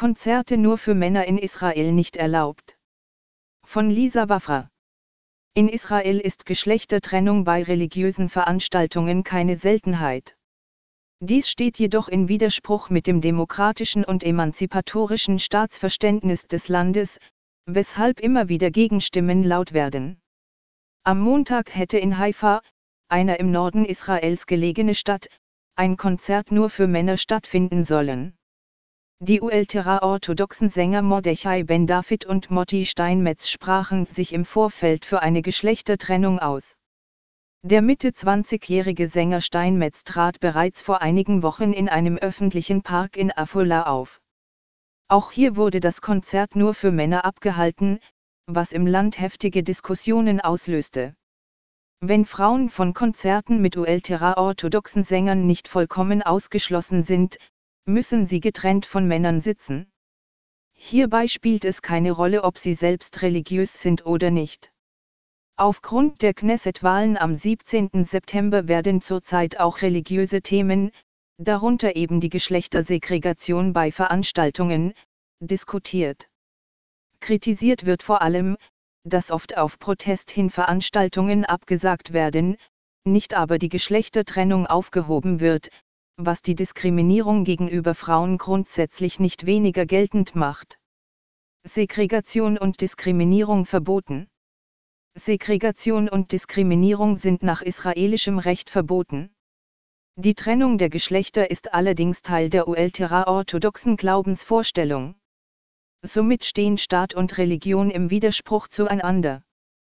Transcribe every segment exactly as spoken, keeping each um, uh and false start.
Konzerte nur für Männer in Israel nicht erlaubt. Von Lisa Wafra. In Israel ist Geschlechtertrennung bei religiösen Veranstaltungen keine Seltenheit. Dies steht jedoch in Widerspruch mit dem demokratischen und emanzipatorischen Staatsverständnis des Landes, weshalb immer wieder Gegenstimmen laut werden. Am Montag hätte in Haifa, einer im Norden Israels gelegene Stadt, ein Konzert nur für Männer stattfinden sollen. Die ultraorthodoxen Sänger Mordechai Ben David und Motti Steinmetz sprachen sich im Vorfeld für eine Geschlechtertrennung aus. Der Mitte zwanzigjährige Sänger Steinmetz trat bereits vor einigen Wochen in einem öffentlichen Park in Affolter auf. Auch hier wurde das Konzert nur für Männer abgehalten, was im Land heftige Diskussionen auslöste. Wenn Frauen von Konzerten mit ultraorthodoxen Sängern nicht vollkommen ausgeschlossen sind, müssen sie getrennt von Männern sitzen. Hierbei spielt es keine Rolle, ob sie selbst religiös sind oder nicht. Aufgrund der Knesset-Wahlen am siebzehnten September werden zurzeit auch religiöse Themen, darunter eben die Geschlechtersegregation bei Veranstaltungen, diskutiert. Kritisiert wird vor allem, dass oft auf Protest hin Veranstaltungen abgesagt werden, nicht aber die Geschlechtertrennung aufgehoben wird, was die Diskriminierung gegenüber Frauen grundsätzlich nicht weniger geltend macht. Segregation und Diskriminierung verboten. Segregation und Diskriminierung sind nach israelischem Recht verboten. Die Trennung der Geschlechter ist allerdings Teil der ultraorthodoxen Glaubensvorstellung. Somit stehen Staat und Religion im Widerspruch zueinander.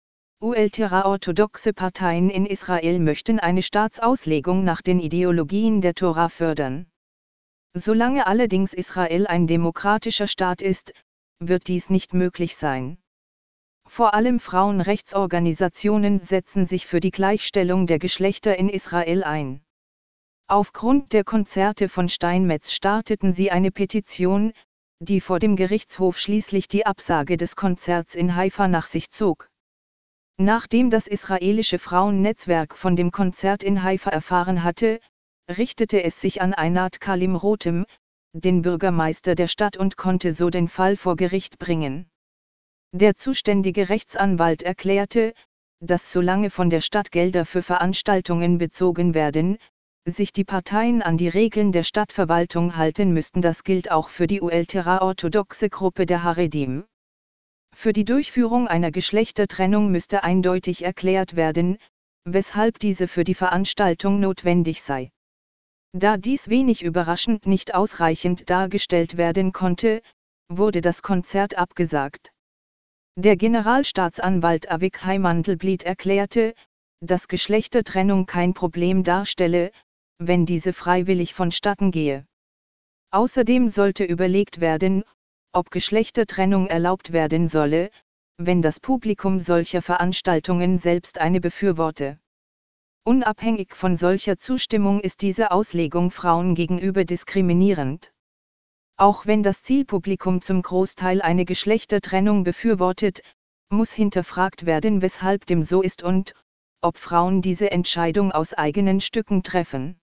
Ultraorthodoxe Parteien in Israel möchten eine Staatsauslegung nach den Ideologien der Tora fördern. Solange allerdings Israel ein demokratischer Staat ist, wird dies nicht möglich sein. Vor allem Frauenrechtsorganisationen setzen sich für die Gleichstellung der Geschlechter in Israel ein. Aufgrund der Konzerte von Steinmetz starteten sie eine Petition, die vor dem Gerichtshof schließlich die Absage des Konzerts in Haifa nach sich zog. Nachdem das israelische Frauennetzwerk von dem Konzert in Haifa erfahren hatte, richtete es sich an Einat Kalim Rotem, den Bürgermeister der Stadt, und konnte so den Fall vor Gericht bringen. Der zuständige Rechtsanwalt erklärte, dass solange von der Stadt Gelder für Veranstaltungen bezogen werden, sich die Parteien an die Regeln der Stadtverwaltung halten müssten. Das gilt auch für die ultraorthodoxe Gruppe der Haredim. Für die Durchführung einer Geschlechtertrennung müsste eindeutig erklärt werden, weshalb diese für die Veranstaltung notwendig sei. Da dies wenig überraschend nicht ausreichend dargestellt werden konnte, wurde das Konzert abgesagt. Der Generalstaatsanwalt Avichai Mandelblit erklärte, dass Geschlechtertrennung kein Problem darstelle, wenn diese freiwillig vonstatten gehe. Außerdem sollte überlegt werden, ob Geschlechtertrennung erlaubt werden solle, wenn das Publikum solcher Veranstaltungen selbst eine befürworte. Unabhängig von solcher Zustimmung ist diese Auslegung Frauen gegenüber diskriminierend. Auch wenn das Zielpublikum zum Großteil eine Geschlechtertrennung befürwortet, muss hinterfragt werden, weshalb dem so ist und ob Frauen diese Entscheidung aus eigenen Stücken treffen.